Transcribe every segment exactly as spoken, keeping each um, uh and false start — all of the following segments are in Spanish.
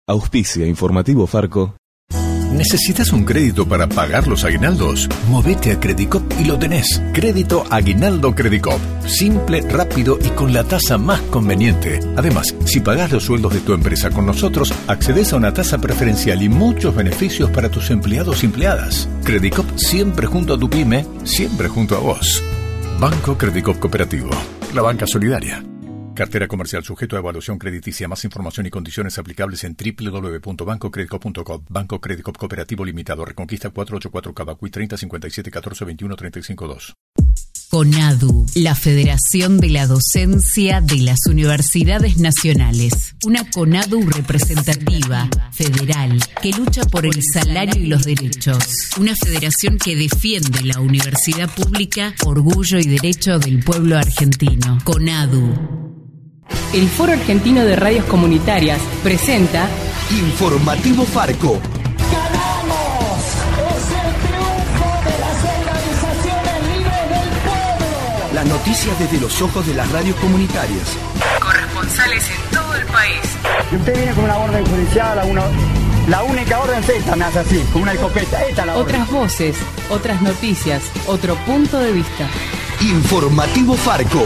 Auspicia Informativo Farco. ¿Necesitas un crédito para pagar los aguinaldos? Movete a Credicop y lo tenés. Crédito Aguinaldo Credicop. Simple, rápido y con la tasa más conveniente. Además, si pagás los sueldos de tu empresa con nosotros, accedes a una tasa preferencial y muchos beneficios para tus empleados y empleadas. Credicop siempre junto a tu pyme, siempre junto a vos. Banco Credicop Cooperativo. La banca solidaria. Cartera comercial sujeto a evaluación crediticia. Más información y condiciones aplicables en doble u doble u doble u punto banco credicop punto com. Banco Credicop Cooperativo Limitado. Reconquista cuatrocientos ochenta y cuatro Cavacuy treinta cincuenta y siete catorce veintiuno treinta y cinco dos. CONADU, la Federación de la Docencia de las Universidades Nacionales. Una CONADU representativa, federal, que lucha por el salario y los derechos. Una federación que defiende la universidad pública, orgullo y derecho del pueblo argentino. CONADU. El Foro Argentino de Radios Comunitarias presenta Informativo Farco. ¡Ganamos! ¡Es el triunfo de las organizaciones libres del pueblo! Las noticias desde los ojos de las radios comunitarias. Corresponsales en todo el país. Y usted viene con una orden judicial, a uno, la única orden es esta, me hace así, con una escopeta. Esta la Otras orden. voces, otras noticias, otro punto de vista. Informativo Farco.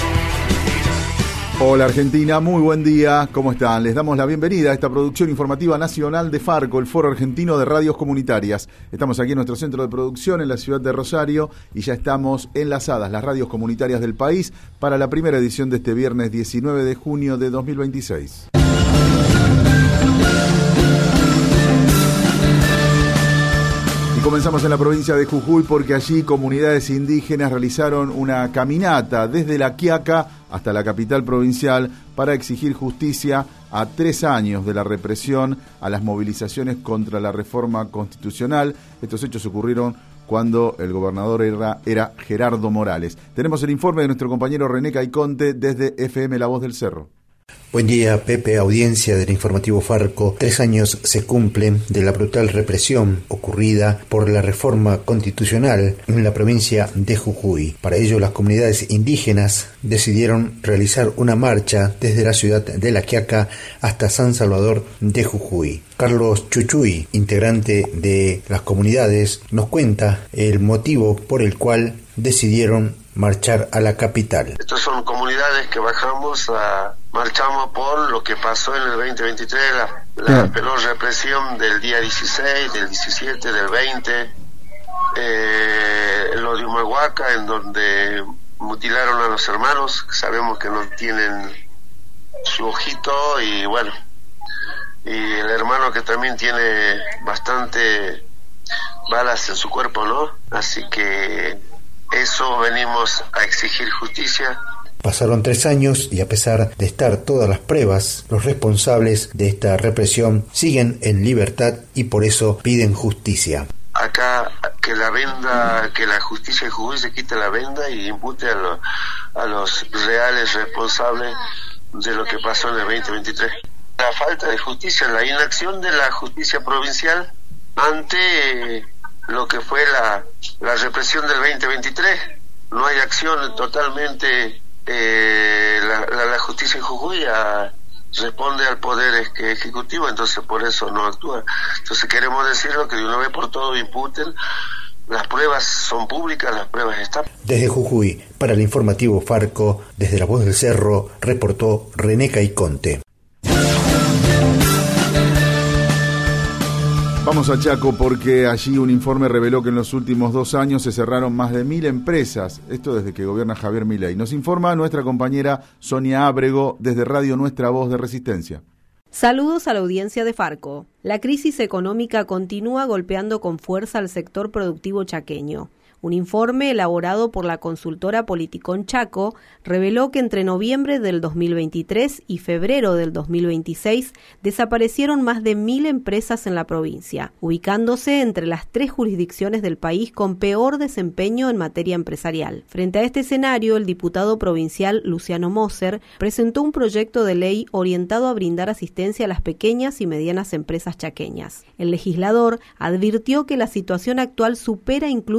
Hola Argentina, muy buen día, ¿cómo están? Les damos la bienvenida a esta producción informativa nacional de Farco, el Foro Argentino de Radios Comunitarias. Estamos aquí en nuestro centro de producción en la ciudad de Rosario y ya estamos enlazadas las radios comunitarias del país para la primera edición de este viernes diecinueve de junio de dos mil veintiséis. Comenzamos en la provincia de Jujuy porque allí comunidades indígenas realizaron una caminata desde La Quiaca hasta la capital provincial para exigir justicia a tres años de la represión a las movilizaciones contra la reforma constitucional. Estos hechos ocurrieron cuando el gobernador era, era Gerardo Morales. Tenemos el informe de nuestro compañero René Caiconte desde F M La Voz del Cerro. Buen día, Pepe, audiencia del Informativo Farco. Tres años se cumplen de la brutal represión ocurrida por la reforma constitucional en la provincia de Jujuy. Para ello, las comunidades indígenas decidieron realizar una marcha desde la ciudad de La Quiaca hasta San Salvador de Jujuy. Carlos Chuchuy, integrante de las comunidades, nos cuenta el motivo por el cual decidieron marchar a la capital. Estas son comunidades que bajamos a... Marchamos por lo que pasó en el veinte veintitrés, la, la peor represión del día dieciséis, del diecisiete, del veinte, eh, lo de Humahuaca, en donde mutilaron a los hermanos, que sabemos que no tienen su ojito, y bueno, y el hermano que también tiene bastante balas en su cuerpo, ¿no? Así que eso venimos a exigir justicia. Pasaron tres años y a pesar de estar todas las pruebas, los responsables de esta represión siguen en libertad y por eso piden justicia. Acá que la venda, que la justicia de Jujuy se quite la venda y impute a, lo, a los reales responsables de lo que pasó en el veinte veintitrés. La falta de justicia, la inacción de la justicia provincial ante lo que fue la, la represión del veinte veintitrés. No hay acción totalmente... Eh, la, la, la justicia en Jujuy a, responde al poder ejecutivo, entonces por eso no actúa. Entonces queremos decirlo que de una vez por todo imputen, las pruebas son públicas, las pruebas están. Desde Jujuy, para el Informativo Farco, desde La Voz del Cerro, reportó René Caiconte. Vamos a Chaco porque allí un informe reveló que en los últimos dos años se cerraron más de mil empresas, esto desde que gobierna Javier Milei. Nos informa nuestra compañera Sonia Ábrego desde Radio Nuestra Voz de Resistencia. Saludos a la audiencia de Farco. La crisis económica continúa golpeando con fuerza al sector productivo chaqueño. Un informe elaborado por la consultora Politicón Chaco reveló que entre noviembre del dos mil veintitrés y febrero del dos mil veintiséis desaparecieron más de mil empresas en la provincia, ubicándose entre las tres jurisdicciones del país con peor desempeño en materia empresarial. Frente a este escenario, el diputado provincial Luciano Moser presentó un proyecto de ley orientado a brindar asistencia a las pequeñas y medianas empresas chaqueñas. El legislador advirtió que la situación actual supera incluso las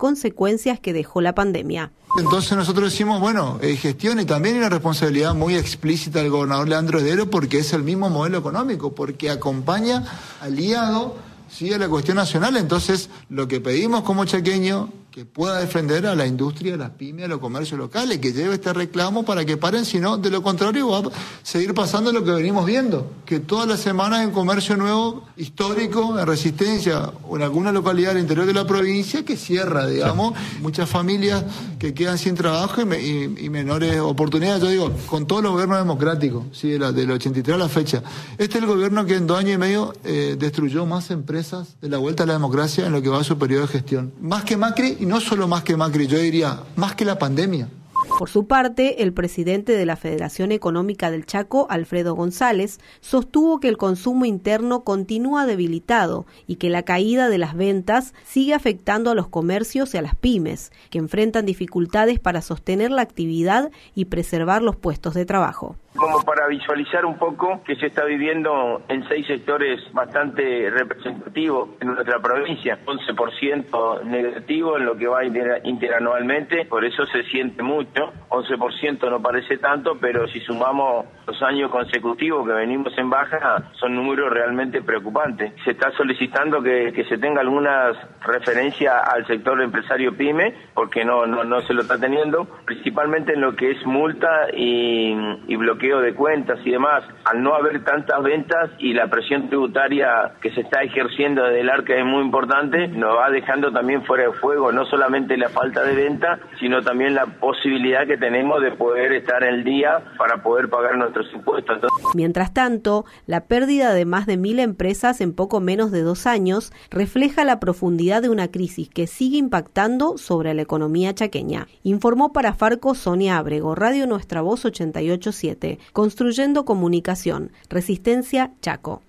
consecuencias que dejó la pandemia. Entonces nosotros decimos, bueno, eh, gestión y también hay una responsabilidad muy explícita del gobernador Leandro Heredero porque es el mismo modelo económico, porque acompaña aliado, sí, a la cuestión nacional. Entonces lo que pedimos como chaqueño, que pueda defender a la industria, a las pymes, a los comercios locales, que lleve este reclamo para que paren, sino de lo contrario va a seguir pasando lo que venimos viendo, que todas las semanas en comercio nuevo, histórico, en Resistencia o en alguna localidad del interior de la provincia que cierra, digamos, sí. Muchas familias que quedan sin trabajo y, me, y, y menores oportunidades, yo digo, con todos los gobiernos democráticos, sí, de la, del ochenta y tres a la fecha. Este es el gobierno que en dos años y medio eh, destruyó más empresas de la vuelta a la democracia en lo que va a su periodo de gestión. Más que Macri, y no solo más que Macri, yo diría, más que la pandemia. Por su parte, el presidente de la Federación Económica del Chaco, Alfredo González, sostuvo que el consumo interno continúa debilitado y que la caída de las ventas sigue afectando a los comercios y a las pymes, que enfrentan dificultades para sostener la actividad y preservar los puestos de trabajo. Como para visualizar un poco que se está viviendo en seis sectores bastante representativos en nuestra provincia, once por ciento negativo en lo que va inter interanualmente, por eso se siente mucho, once por ciento no parece tanto, pero si sumamos los años consecutivos que venimos en baja, son números realmente preocupantes. Se está solicitando que, que se tenga alguna referencia al sector empresario pyme, porque no, no, no se lo está teniendo, principalmente en lo que es multa y, y bloqueo de cuentas y demás. Al no haber tantas ventas y la presión tributaria que se está ejerciendo desde el ARCA es muy importante, nos va dejando también fuera de juego no solamente la falta de venta, sino también la posibilidad que tenemos de poder estar el día para poder pagar nuestros impuestos. Entonces... Mientras tanto, la pérdida de más de mil empresas en poco menos de dos años refleja la profundidad de una crisis que sigue impactando sobre la economía chaqueña. Informó para Farco Sonia Abrego, Radio Nuestra Voz ochenta y ocho punto siete. Construyendo comunicación. Resistencia, Chaco.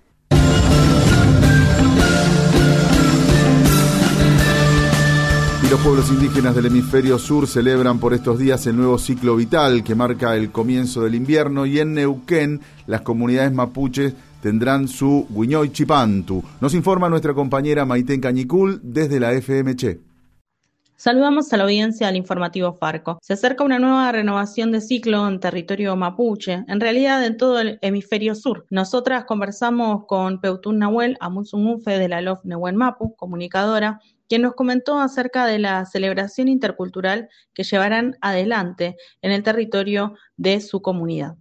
Y los pueblos indígenas del hemisferio sur celebran por estos días el nuevo ciclo vital que marca el comienzo del invierno, y en Neuquén las comunidades mapuches tendrán su Huiñoy Chipantu. Nos informa nuestra compañera Maiten Cañicul desde la F M Che. Saludamos a la audiencia del informativo Farco. Se acerca una nueva renovación de ciclo en territorio mapuche, en realidad en todo el hemisferio sur. Nosotras conversamos con Peutún Nahuel Amusungufe de la L O F Nehuen Mapu, comunicadora, quien nos comentó acerca de la celebración intercultural que llevarán adelante en el territorio de su comunidad.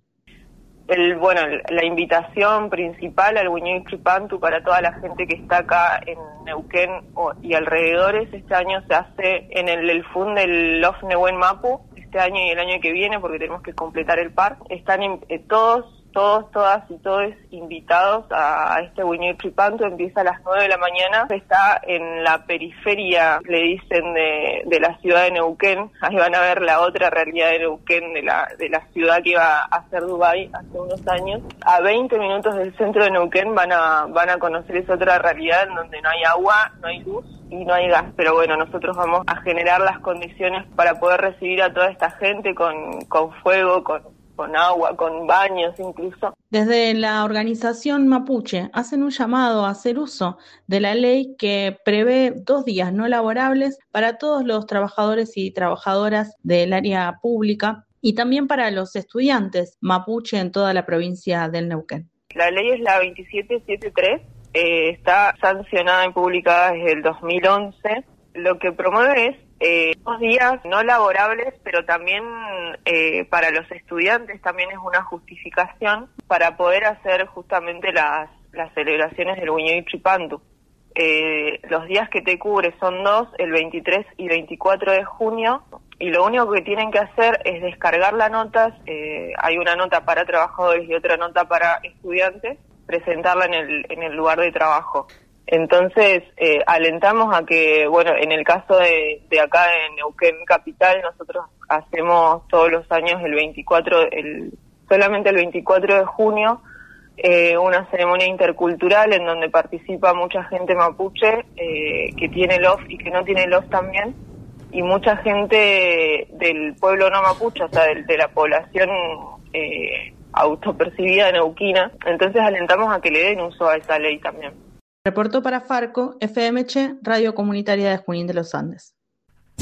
El, bueno, la invitación principal al Huiñoy Chipantu para toda la gente que está acá en Neuquén y alrededores este año se hace en el, el F U N del L O F Nehuen Mapu, este año y el año que viene, porque tenemos que completar el par. Están eh, todos, todos, todas y todos invitados a, a este Huiñoy Chipantu. Empieza a las nueve de la mañana, está en la periferia, le dicen, de, de la ciudad de Neuquén. Ahí van a ver la otra realidad de Neuquén, de la, de la ciudad que iba a ser Dubái hace unos años. A veinte minutos del centro de Neuquén van a, van a conocer esa otra realidad en donde no hay agua, no hay luz y no hay gas. Pero bueno, nosotros vamos a generar las condiciones para poder recibir a toda esta gente con, con fuego, con con agua, con baños incluso. Desde la organización mapuche hacen un llamado a hacer uso de la ley que prevé dos días no laborables para todos los trabajadores y trabajadoras del área pública y también para los estudiantes mapuche en toda la provincia del Neuquén. La ley es la veintisiete setenta y tres, eh, está sancionada y publicada desde el dos mil once. Lo que promueve es Eh, dos días no laborables, pero también eh, para los estudiantes también es una justificación para poder hacer justamente las, las celebraciones del Huiñoy Chipantu. Eh, los días que te cubre son dos, el veintitrés y veinticuatro de junio, y lo único que tienen que hacer es descargar las notas. Eh, hay una nota para trabajadores y otra nota para estudiantes, presentarla en el, en el lugar de trabajo. Entonces, eh, alentamos a que, bueno, en el caso de, de acá en Neuquén Capital, nosotros hacemos todos los años el veinticuatro, el, solamente el veinticuatro de junio, eh, una ceremonia intercultural en donde participa mucha gente mapuche, eh, que tiene L O F y que no tiene L O F también, y mucha gente del pueblo no mapuche, o sea, de, de la población eh, autopercibida neuquina. Entonces alentamos a que le den uso a esa ley también. Reportó para Farco, F M Che, Radio Comunitaria de Junín de los Andes.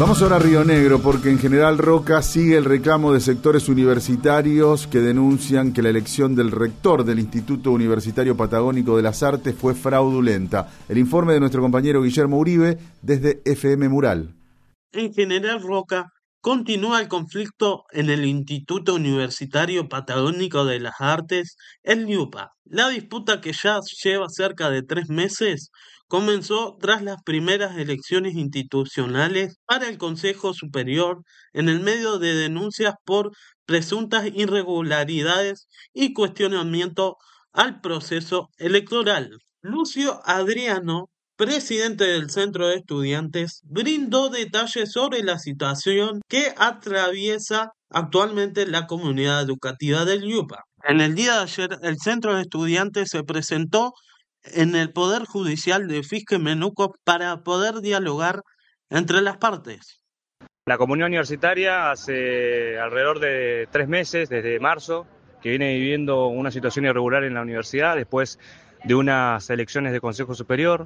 Vamos ahora a Río Negro, porque en General Roca sigue el reclamo de sectores universitarios que denuncian que la elección del rector del Instituto Universitario Patagónico de las Artes fue fraudulenta. El informe de nuestro compañero Guillermo Uribe desde F M Mural. En General Roca continúa el conflicto en el Instituto Universitario Patagónico de las Artes, el IUPA. La disputa, que ya lleva cerca de tres meses, comenzó tras las primeras elecciones institucionales para el Consejo Superior, en el medio de denuncias por presuntas irregularidades y cuestionamiento al proceso electoral. Lucio Adriano, presidente del Centro de Estudiantes, brindó detalles sobre la situación que atraviesa actualmente la comunidad educativa del IUPA. En el día de ayer, el Centro de Estudiantes se presentó en el Poder Judicial de Fisque Menuco para poder dialogar entre las partes. La comunidad universitaria hace alrededor de tres meses, desde marzo, que viene viviendo una situación irregular en la universidad después de unas elecciones de Consejo Superior,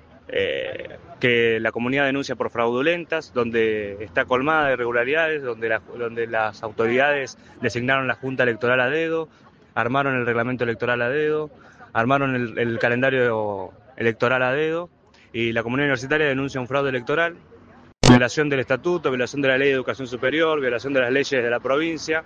eh, que la comunidad denuncia por fraudulentas, donde está colmada de irregularidades, donde, la, donde las autoridades designaron la Junta Electoral a dedo, armaron el reglamento electoral a dedo, armaron el, el calendario electoral a dedo, y la comunidad universitaria denuncia un fraude electoral, violación del estatuto, violación de la ley de educación superior, violación de las leyes de la provincia.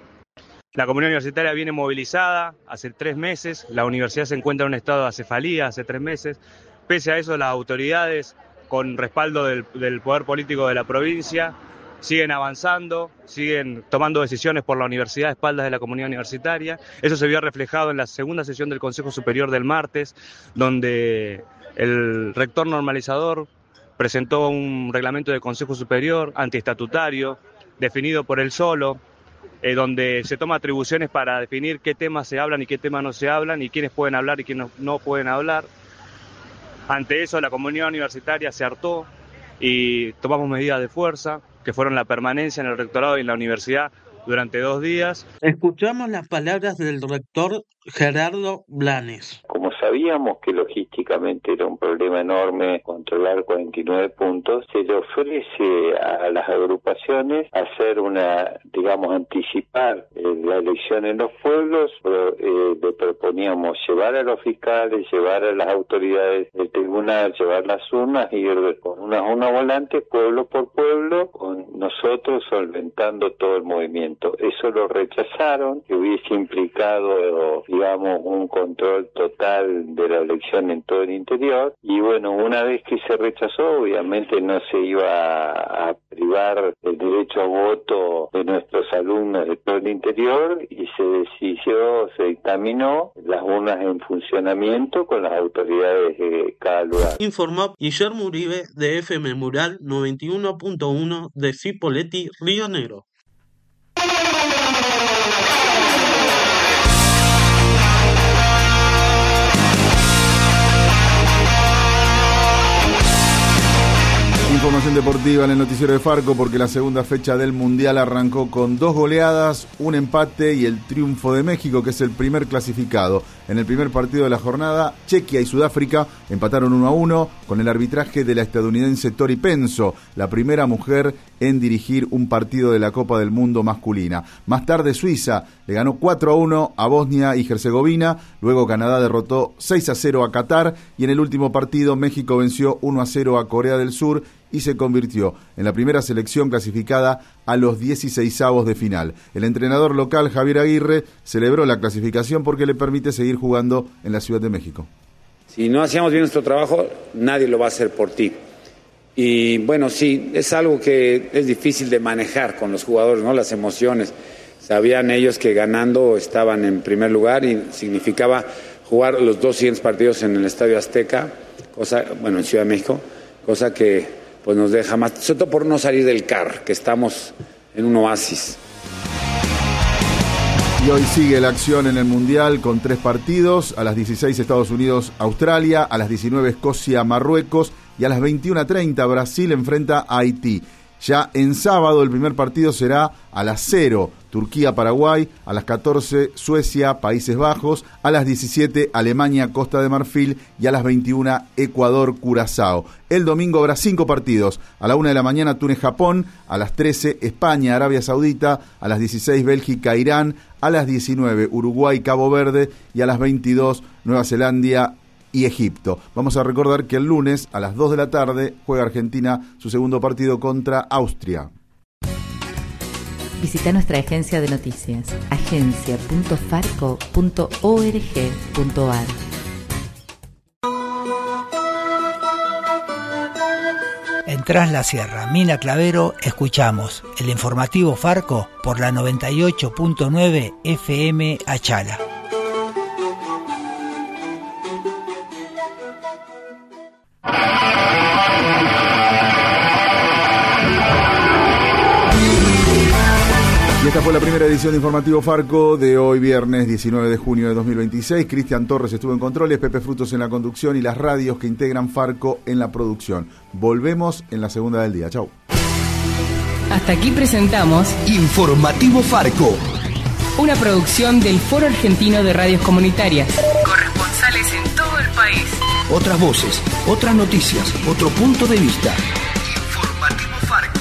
La comunidad universitaria viene movilizada hace tres meses, la universidad se encuentra en un estado de acefalía hace tres meses. Pese a eso, las autoridades, con respaldo del, del poder político de la provincia, siguen avanzando, siguen tomando decisiones por la universidad a espaldas de la comunidad universitaria. Eso se vio reflejado en la segunda sesión del Consejo Superior del martes, donde el rector normalizador presentó un reglamento de Consejo Superior antiestatutario, definido por él solo, eh, donde se toma atribuciones para definir qué temas se hablan y qué temas no se hablan, y quiénes pueden hablar y quiénes no, no pueden hablar. Ante eso, la comunidad universitaria se hartó y tomamos medidas de fuerza, que fueron la permanencia en el rectorado y en la universidad durante dos días. Escuchamos las palabras del rector Gerardo Blanes. Como sabíamos que logísticamente era un problema enorme controlar cuarenta y nueve puntos, se le ofrece a las agrupaciones hacer una, digamos, anticipar eh, la elección en los pueblos. Pero, eh, le proponíamos llevar a los fiscales, llevar a las autoridades del tribunal, llevar las urnas, ir con unas urnas volantes pueblo por pueblo, con nosotros solventando todo el movimiento. Eso lo rechazaron, que hubiese implicado, digamos, un control total de la elección en todo el interior. Y bueno, una vez que se rechazó, obviamente no se iba a, a privar el derecho a voto de nuestros alumnos de todo el interior, y se decidió, se dictaminó las urnas en funcionamiento con las autoridades de cada lugar. Informó Guillermo Uribe de F M Mural noventa y uno punto uno de Cipolletti, Río Negro. Información deportiva en el noticiero de Farco, porque la segunda fecha del Mundial arrancó con dos goleadas, un empate y el triunfo de México, que es el primer clasificado. En el primer partido de la jornada, Chequia y Sudáfrica empataron uno a uno con el arbitraje de la estadounidense Tori Penso, la primera mujer en dirigir un partido de la Copa del Mundo masculina. Más tarde, Suiza le ganó cuatro a uno a Bosnia y Herzegovina, luego Canadá derrotó seis a cero a Qatar, y en el último partido México venció uno a cero a Corea del Sur y se convirtió en la primera selección clasificada a los dieciseisavos de final. El entrenador local, Javier Aguirre, celebró la clasificación porque le permite seguir jugando en la Ciudad de México. Si no hacíamos bien nuestro trabajo, nadie lo va a hacer por ti. Y bueno, sí, es algo que es difícil de manejar con los jugadores, ¿no? Las emociones. Sabían ellos que ganando estaban en primer lugar y significaba jugar los dos siguientes partidos en el Estadio Azteca, cosa, bueno, en Ciudad de México, cosa que pues nos deja más, sobre todo por no salir del C A R, que estamos en un oasis. Y hoy sigue la acción en el Mundial con tres partidos. A las dieciséis Estados Unidos, Australia, a las diecinueve Escocia, Marruecos, y a las veintiuna treinta Brasil enfrenta a Haití. Ya en sábado el primer partido será a las cero, Turquía-Paraguay, a las catorce, Suecia, Países Bajos, a las diecisiete, Alemania, Costa de Marfil y a las veintiuna, Ecuador, Curazao. El domingo habrá cinco partidos, a la una de la mañana Túnez-Japón, a las trece, España, Arabia Saudita, a las dieciséis, Bélgica, Irán, a las diecinueve, Uruguay, Cabo Verde y a las veintidós, Nueva Zelanda y Egipto. Vamos a recordar que el lunes a las dos de la tarde juega Argentina su segundo partido contra Austria. Visita nuestra agencia de noticias, agencia punto farco punto org punto ar. En Tras la Sierra, Mina Clavero, escuchamos el informativo Farco por la noventa y ocho punto nueve F M Achala. Y esta fue la primera edición de Informativo Farco de hoy viernes diecinueve de junio de dos mil veintiséis. Cristian Torres estuvo en controles, Pepe Frutos en la conducción y las radios que integran Farco en la producción. Volvemos en la segunda del día. Chau. Hasta aquí presentamos Informativo Farco, una producción del Foro Argentino de Radios Comunitarias. Corresponsales en todo el país. otras voces, otras noticias, otro punto de vista. Informativo Farco.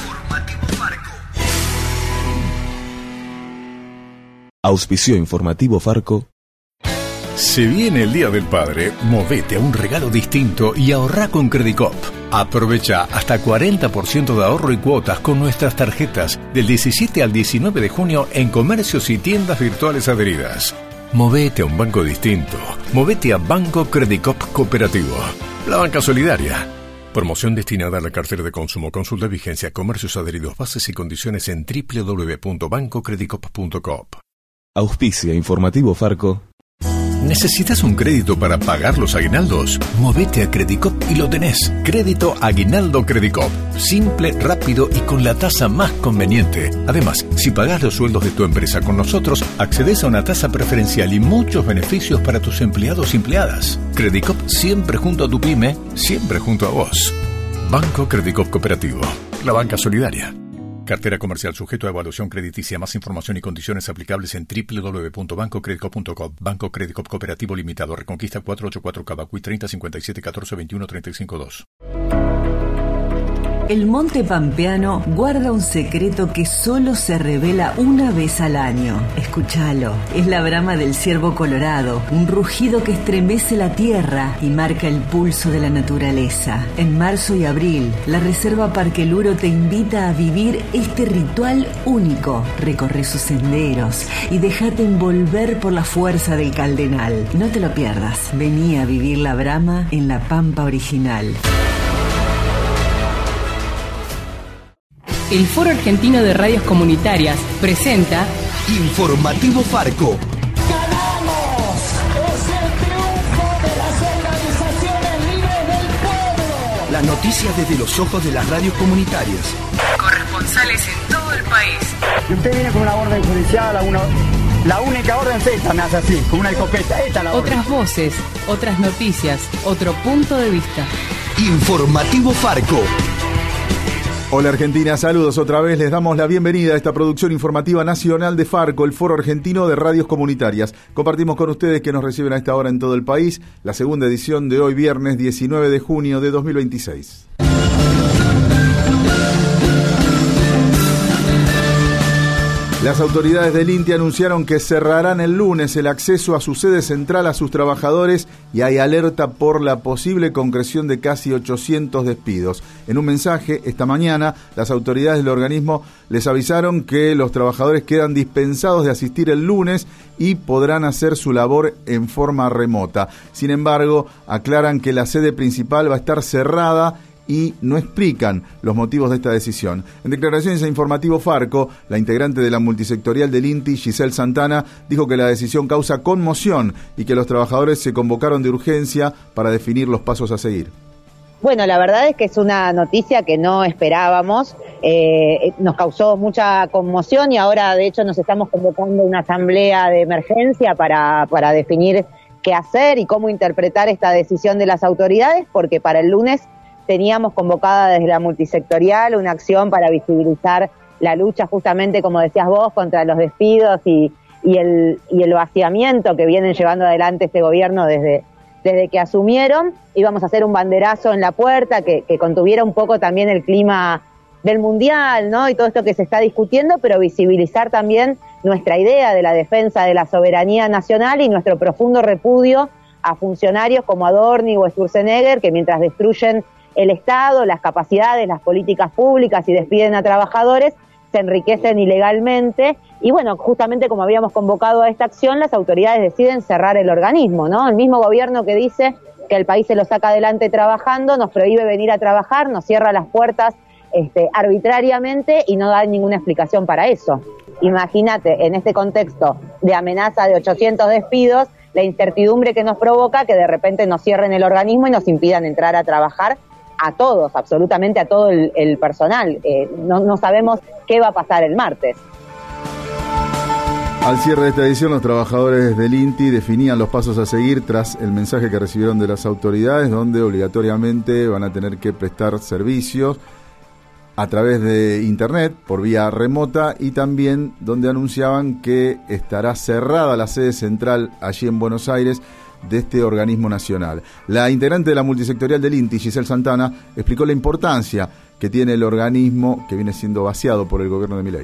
Auspició Informativo Farco. Se viene el Día del Padre, movete a un regalo distinto y ahorrá con Credicop. Aprovecha hasta cuarenta por ciento de ahorro y cuotas con nuestras tarjetas del diecisiete al diecinueve de junio en comercios y tiendas virtuales adheridas. Movete a un banco distinto. Movete a Banco Credicop Cooperativo. La banca solidaria. Promoción destinada a la cartera de consumo. Consulta vigencia, comercios adheridos, bases y condiciones en doble u doble u doble u punto banco credicop punto com. Auspicia Informativo Farco. ¿Necesitas un crédito para pagar los aguinaldos? Movete a Credicop y lo tenés. Crédito Aguinaldo Credicop. Simple, rápido y con la tasa más conveniente. Además, si pagás los sueldos de tu empresa con nosotros, accedes a una tasa preferencial y muchos beneficios para tus empleados y empleadas. Credicop siempre junto a tu pyme, siempre junto a vos. Banco Credicop Cooperativo. La banca solidaria. Cartera comercial sujeto a evaluación crediticia. Más información y condiciones aplicables en doble u doble u doble u punto banco credicop punto com. Banco Credicop Cooperativo Limitado. Reconquista cuatrocientos ochenta y cuatro Cavacuy treinta cincuenta y siete catorce veintiuno treinta y cinco dos. El monte pampeano guarda un secreto que solo se revela una vez al año. Escúchalo. Es la brama del ciervo colorado, un rugido que estremece la tierra y marca el pulso de la naturaleza. En marzo y abril, la Reserva Parque Luro te invita a vivir este ritual único. Recorre sus senderos y déjate envolver por la fuerza del caldenal. No te lo pierdas. Vení a vivir la brama en la pampa original. El Foro Argentino de Radios Comunitarias presenta Informativo Farco. ¡Ganamos! ¡Es el triunfo de las organizaciones libres del pueblo! Las noticias desde los ojos de las radios comunitarias. Corresponsales en todo el país. Si usted viene con una orden judicial, a una, la única orden es esta, me hace así, con una escopeta. Esta es la orden. Otras voces, otras noticias, otro punto de vista. Informativo Farco. Hola Argentina, saludos otra vez, les damos la bienvenida a esta producción informativa nacional de Farco, el Foro Argentino de Radios Comunitarias. Compartimos con ustedes que nos reciben a esta hora en todo el país, la segunda edición de hoy viernes diecinueve de junio de dos mil veintiséis. Las autoridades del INTI anunciaron que cerrarán el lunes el acceso a su sede central a sus trabajadores y hay alerta por la posible concreción de casi ochocientos despidos. En un mensaje esta mañana, las autoridades del organismo les avisaron que los trabajadores quedan dispensados de asistir el lunes y podrán hacer su labor en forma remota. Sin embargo, aclaran que la sede principal va a estar cerrada y no explican los motivos de esta decisión. En declaraciones a Informativo Farco, la integrante de la multisectorial del INTI, Giselle Santana, dijo que la decisión causa conmoción y que los trabajadores se convocaron de urgencia para definir los pasos a seguir. Bueno, la verdad es que es una noticia que no esperábamos, eh, nos causó mucha conmoción y ahora de hecho nos estamos convocando una asamblea de emergencia para, para definir qué hacer y cómo interpretar esta decisión de las autoridades, porque para el lunes teníamos convocada desde la multisectorial una acción para visibilizar la lucha justamente, como decías vos, contra los despidos y, y, el, y el vaciamiento que vienen llevando adelante este gobierno desde, desde que asumieron. Íbamos a hacer un banderazo en la puerta que, que contuviera un poco también el clima del mundial, ¿no? Y todo esto que se está discutiendo, pero visibilizar también nuestra idea de la defensa de la soberanía nacional y nuestro profundo repudio a funcionarios como Adorni o Sturzenegger, que mientras destruyen el Estado, las capacidades, las políticas públicas y despiden a trabajadores, se enriquecen ilegalmente. Y bueno, justamente como habíamos convocado a esta acción, las autoridades deciden cerrar el organismo, ¿no? El mismo gobierno que dice que el país se lo saca adelante trabajando, nos prohíbe venir a trabajar, nos cierra las puertas este, arbitrariamente y no da ninguna explicación para eso. Imagínate, en este contexto de amenaza de ochocientos despidos, la incertidumbre que nos provoca que de repente nos cierren el organismo y nos impidan entrar a trabajar a todos, absolutamente a todo el, el personal. Eh, no, no sabemos qué va a pasar el martes. Al cierre de esta edición, los trabajadores del INTI definían los pasos a seguir tras el mensaje que recibieron de las autoridades, donde obligatoriamente van a tener que prestar servicios a través de internet, por vía remota, y también donde anunciaban que estará cerrada la sede central allí en Buenos Aires de este organismo nacional. La integrante de la multisectorial del INTI, Giselle Santana, explicó la importancia que tiene el organismo que viene siendo vaciado por el gobierno de Milei.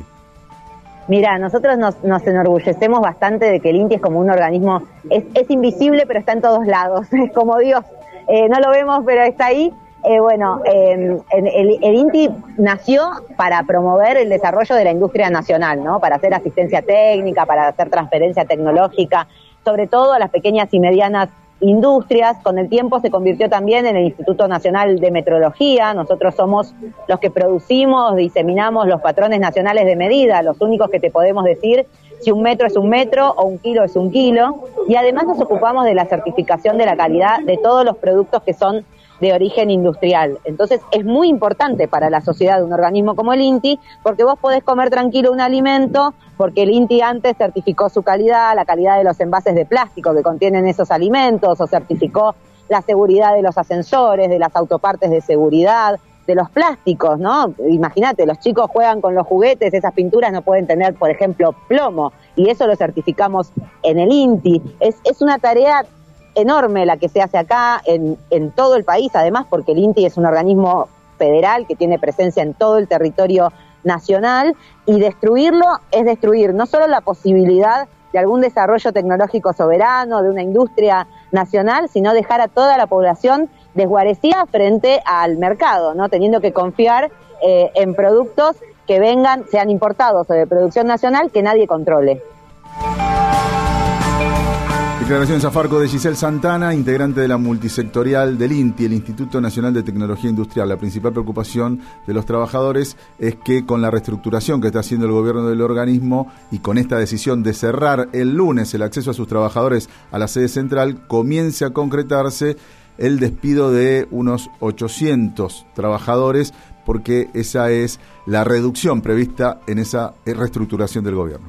Mira, nosotros nos, nos enorgullecemos bastante de que el INTI es como un organismo, es, es invisible pero está en todos lados, es como Dios, eh, no lo vemos pero está ahí. Eh, bueno, eh, el, el INTI nació para promover el desarrollo de la industria nacional, ¿no? Para hacer asistencia técnica, para hacer transferencia tecnológica, sobre todo a las pequeñas y medianas industrias. Con el tiempo se convirtió también en el Instituto Nacional de Metrología. Nosotros somos los que producimos, diseminamos los patrones nacionales de medida, los únicos que te podemos decir si un metro es un metro o un kilo es un kilo. Y además nos ocupamos de la certificación de la calidad de todos los productos que son de origen industrial. Entonces es muy importante para la sociedad un organismo como el INTI, porque vos podés comer tranquilo un alimento, porque el INTI antes certificó su calidad, la calidad de los envases de plástico que contienen esos alimentos, o certificó la seguridad de los ascensores, de las autopartes de seguridad, de los plásticos, ¿no? Imagínate, los chicos juegan con los juguetes, esas pinturas no pueden tener, por ejemplo, plomo, y eso lo certificamos en el INTI. Es, es una tarea enorme la que se hace acá en, en todo el país, además porque el INTI es un organismo federal que tiene presencia en todo el territorio nacional, y destruirlo es destruir no solo la posibilidad de algún desarrollo tecnológico soberano, de una industria nacional, sino dejar a toda la población desguarecida frente al mercado, ¿no? Teniendo que confiar eh, en productos que vengan, sean importados o de producción nacional, que nadie controle. Declaraciones a Farco de Giselle Santana, integrante de la multisectorial del INTI, el Instituto Nacional de Tecnología Industrial. La principal preocupación de los trabajadores es que con la reestructuración que está haciendo el gobierno del organismo y con esta decisión de cerrar el lunes el acceso a sus trabajadores a la sede central, comience a concretarse el despido de unos ochocientos trabajadores, porque esa es la reducción prevista en esa reestructuración del gobierno.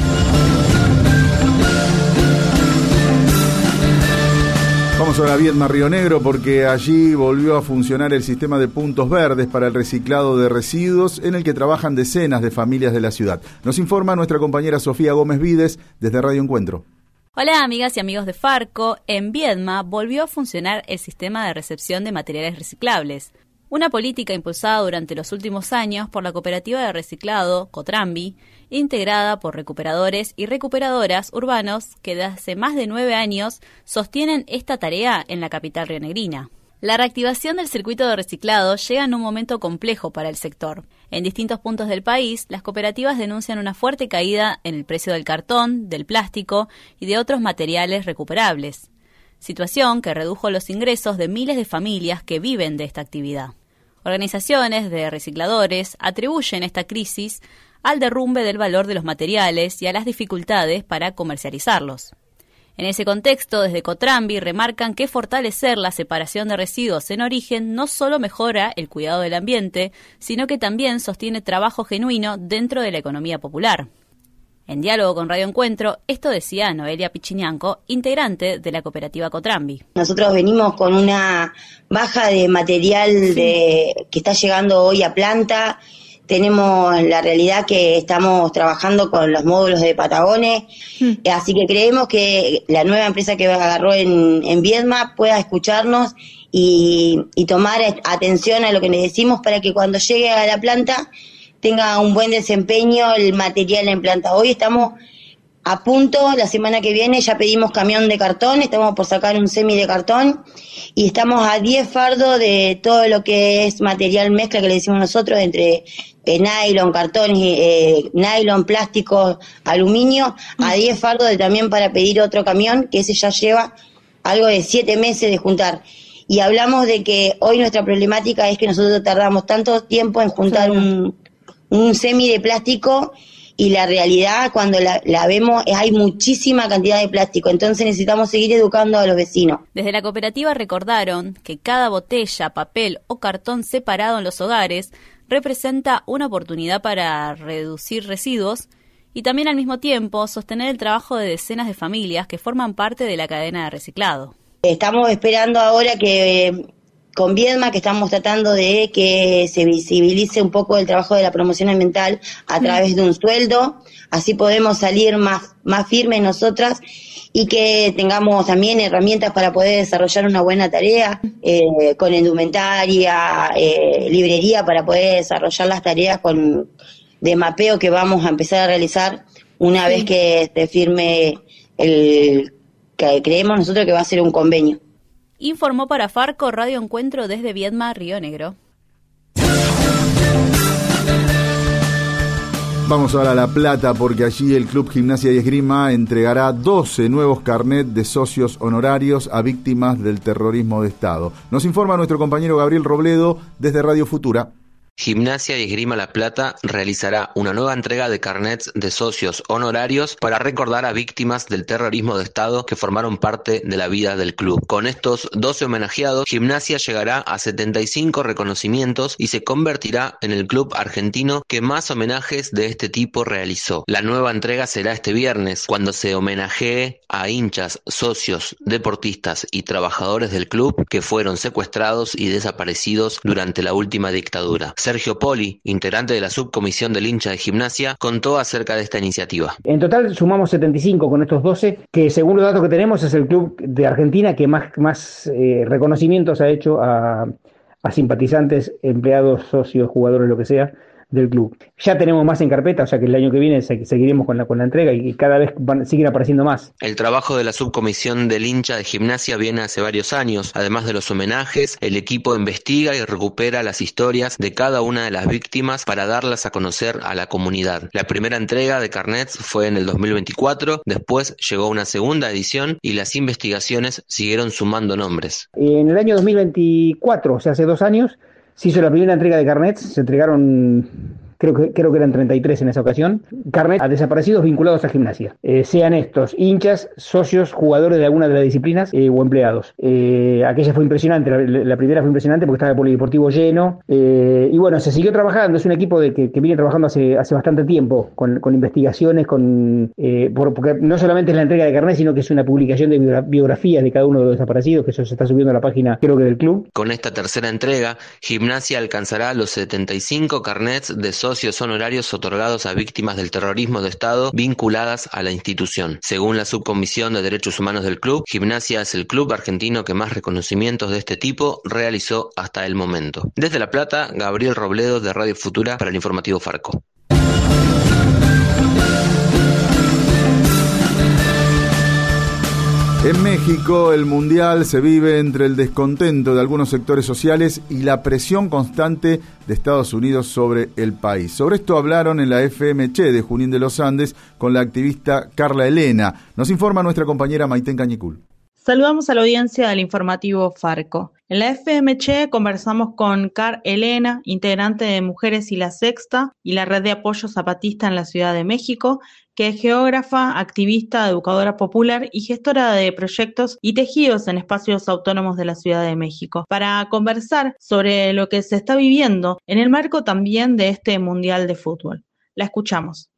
Vamos ahora a Viedma, Río Negro, porque allí volvió a funcionar el sistema de puntos verdes para el reciclado de residuos, en el que trabajan decenas de familias de la ciudad. Nos informa nuestra compañera Sofía Gómez Vides desde Radio Encuentro. Hola amigas y amigos de Farco. En Viedma volvió a funcionar el sistema de recepción de materiales reciclables, una política impulsada durante los últimos años por la cooperativa de reciclado Cotrambi, integrada por recuperadores y recuperadoras urbanos que desde hace más de nueve años sostienen esta tarea en la capital rionegrina. La reactivación del circuito de reciclado llega en un momento complejo para el sector. En distintos puntos del país, las cooperativas denuncian una fuerte caída en el precio del cartón, del plástico y de otros materiales recuperables, situación que redujo los ingresos de miles de familias que viven de esta actividad. Organizaciones de recicladores atribuyen esta crisis al derrumbe del valor de los materiales y a las dificultades para comercializarlos. En ese contexto, desde Cotrambi remarcan que fortalecer la separación de residuos en origen no solo mejora el cuidado del ambiente, sino que también sostiene trabajo genuino dentro de la economía popular. En diálogo con Radio Encuentro, esto decía Noelia Pichinianco, integrante de la cooperativa Cotrambi. Nosotros venimos con una baja de material de, que está llegando hoy a planta. Tenemos la realidad que estamos trabajando con los módulos de Patagones, mm. así que creemos que la nueva empresa que agarró en, en Viedma pueda escucharnos y, y tomar atención a lo que le decimos para que cuando llegue a la planta tenga un buen desempeño el material en planta. Hoy estamos a punto, la semana que viene ya pedimos camión de cartón, estamos por sacar un semi de cartón y estamos a diez fardos de todo lo que es material mezcla que le decimos nosotros, entre eh, nylon, cartón, eh, nylon, plástico, aluminio, a diez fardos de, también para pedir otro camión, que ese ya lleva algo de siete meses de juntar. Y hablamos de que hoy nuestra problemática es que nosotros tardamos tanto tiempo en juntar un, un semi de plástico y la realidad cuando la, la vemos hay muchísima cantidad de plástico, entonces necesitamos seguir educando a los vecinos. Desde la cooperativa recordaron que cada botella, papel o cartón separado en los hogares representa una oportunidad para reducir residuos y también al mismo tiempo sostener el trabajo de decenas de familias que forman parte de la cadena de reciclado. Estamos esperando ahora que eh, con Viedma, que estamos tratando de que se visibilice un poco el trabajo de la promoción ambiental a través de un sueldo, así podemos salir más, más firmes nosotras y que tengamos también herramientas para poder desarrollar una buena tarea, eh, con indumentaria, eh, librería, para poder desarrollar las tareas con de mapeo que vamos a empezar a realizar una sí. vez que se firme el que creemos nosotros que va a ser un convenio. Informó para Farco Radio Encuentro desde Viedma, Río Negro. Vamos ahora a La Plata porque allí el Club Gimnasia y Esgrima entregará doce nuevos carnets de socios honorarios a víctimas del terrorismo de Estado. Nos informa nuestro compañero Gabriel Robledo desde Radio Futura. Gimnasia y Esgrima La Plata realizará una nueva entrega de carnets de socios honorarios para recordar a víctimas del terrorismo de Estado que formaron parte de la vida del club. Con estos doce homenajeados, Gimnasia llegará a setenta y cinco reconocimientos y se convertirá en el club argentino que más homenajes de este tipo realizó. La nueva entrega será este viernes, cuando se homenajee a hinchas, socios, deportistas y trabajadores del club que fueron secuestrados y desaparecidos durante la última dictadura. Sergio Poli, integrante de la subcomisión del hincha de Gimnasia, contó acerca de esta iniciativa. En total sumamos setenta y cinco con estos doce, que según los datos que tenemos es el club de Argentina que más, más eh, reconocimientos ha hecho a, a simpatizantes, empleados, socios, jugadores, lo que sea, del club. Ya tenemos más en carpeta, o sea que el año que viene seguiremos con la, con la entrega y cada vez van, siguen apareciendo más. El trabajo de la subcomisión del hincha de Gimnasia viene hace varios años. Además de los homenajes, el equipo investiga y recupera las historias de cada una de las víctimas para darlas a conocer a la comunidad. La primera entrega de carnets fue en el dos mil veinticuatro, después llegó una segunda edición y las investigaciones siguieron sumando nombres. En el año dos mil veinticuatro, o sea hace dos años, se hizo la primera entrega de carnets, se entregaron, creo que creo que eran treinta y tres en esa ocasión, carnets a desaparecidos vinculados a Gimnasia, eh, sean estos hinchas, socios, jugadores de alguna de las disciplinas eh, o empleados. Eh, aquella fue impresionante, la, la primera fue impresionante porque estaba el polideportivo lleno, eh, y bueno, se siguió trabajando, es un equipo de que, que viene trabajando hace, hace bastante tiempo, con, con investigaciones, con eh, por, porque no solamente es la entrega de carnets, sino que es una publicación de biografías de cada uno de los desaparecidos, que eso se está subiendo a la página, creo que del club. Con esta tercera entrega, Gimnasia alcanzará los setenta y cinco carnets de socios honorarios otorgados a víctimas del terrorismo de Estado vinculadas a la institución. Según la subcomisión de derechos humanos del club, Gimnasia es el club argentino que más reconocimientos de este tipo realizó hasta el momento. Desde La Plata, Gabriel Robledo de Radio Futura para el informativo Farco. En México, el Mundial se vive entre el descontento de algunos sectores sociales y la presión constante de Estados Unidos sobre el país. Sobre esto hablaron en la F M Che de Junín de los Andes con la activista Carla Elena. Nos informa nuestra compañera Maiten Cañicul. Saludamos a la audiencia del informativo Farco. En la F M Che conversamos con Car Elena, integrante de Mujeres y la Sexta y la Red de Apoyo Zapatista en la Ciudad de México, que es geógrafa, activista, educadora popular y gestora de proyectos y tejidos en espacios autónomos de la Ciudad de México, para conversar sobre lo que se está viviendo en el marco también de este Mundial de Fútbol. La escuchamos.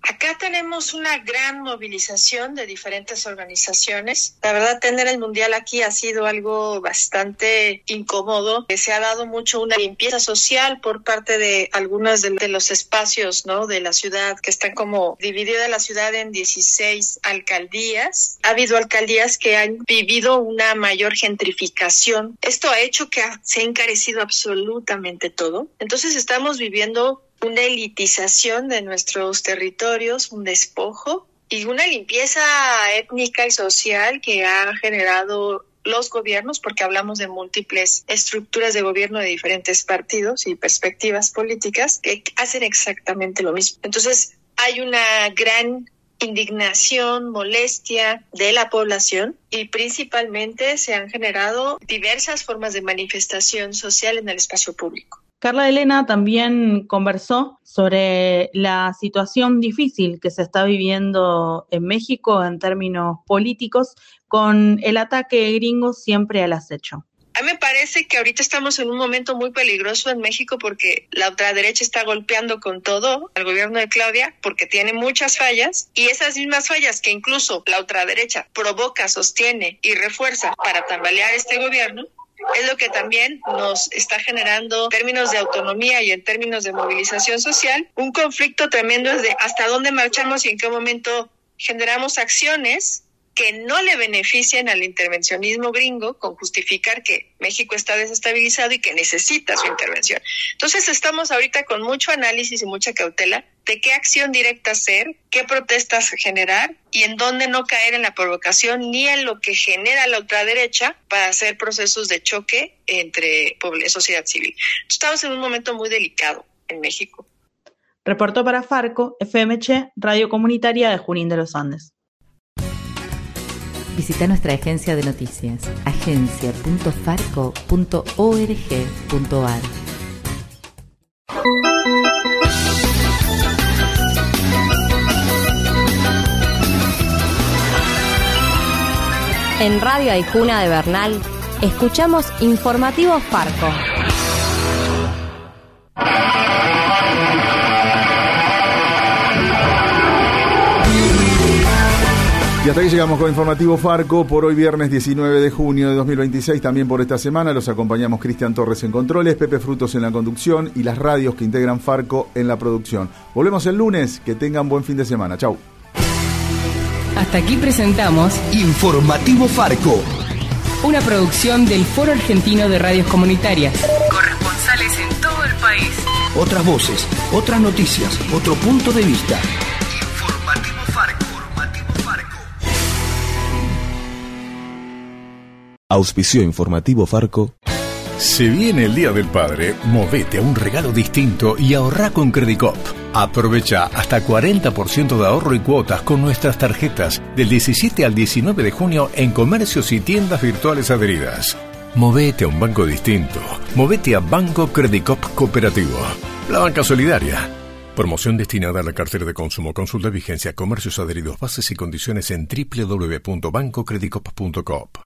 Acá tenemos una gran movilización de diferentes organizaciones. La verdad, tener el Mundial aquí ha sido algo bastante incómodo. Se ha dado mucho una limpieza social por parte de algunos de, de los espacios, ¿no?, de la ciudad, que están como dividida la ciudad en dieciséis alcaldías. Ha habido alcaldías que han vivido una mayor gentrificación. Esto ha hecho que se ha encarecido absolutamente todo. Entonces estamos viviendo una elitización de nuestros territorios, un despojo y una limpieza étnica y social que ha generado los gobiernos, porque hablamos de múltiples estructuras de gobierno de diferentes partidos y perspectivas políticas que hacen exactamente lo mismo. Entonces hay una gran indignación, molestia de la población y principalmente se han generado diversas formas de manifestación social en el espacio público. Carla Elena también conversó sobre la situación difícil que se está viviendo en México en términos políticos con el ataque gringo siempre al acecho. A mí me parece que ahorita estamos en un momento muy peligroso en México porque la ultraderecha está golpeando con todo al gobierno de Claudia porque tiene muchas fallas y esas mismas fallas que incluso la ultraderecha provoca, sostiene y refuerza para tambalear este gobierno es lo que también nos está generando en términos de autonomía y en términos de movilización social un conflicto tremendo desde hasta dónde marchamos y en qué momento generamos acciones que no le beneficien al intervencionismo gringo con justificar que México está desestabilizado y que necesita su intervención. Entonces estamos ahorita con mucho análisis y mucha cautela de qué acción directa hacer, qué protestas generar y en dónde no caer en la provocación ni en lo que genera la ultraderecha para hacer procesos de choque entre sociedad civil. Estamos en un momento muy delicado en México. Reportó para Farco, F M H, Radio Comunitaria de Junín de los Andes. Visita nuestra agencia de noticias, agencia punto farco punto org punto ar. En Radio Aijuna de Bernal, escuchamos Informativo Farco. Y hasta aquí llegamos con Informativo Farco por hoy viernes diecinueve de junio de dos mil veintiséis. También por esta semana los acompañamos Cristian Torres en controles, Pepe Frutos en la conducción y las radios que integran Farco en la producción. Volvemos el lunes, que tengan buen fin de semana. Chau. Hasta aquí presentamos Informativo Farco, una producción del Foro Argentino de Radios Comunitarias. Corresponsales en todo el país. Otras voces, otras noticias, otro punto de vista. Informativo Farco. Auspició Informativo Farco. Se viene el Día del Padre, movete a un regalo distinto y ahorrá con Credicop. Aprovecha hasta cuarenta por ciento de ahorro y cuotas con nuestras tarjetas del diecisiete al diecinueve de junio en comercios y tiendas virtuales adheridas. Movete a un banco distinto. Movete a Banco Credicop Cooperativo. La banca solidaria. Promoción destinada a la cartera de consumo. Consulta vigencia, comercios adheridos, bases y condiciones en doble u doble u doble u punto banco credicop punto coop.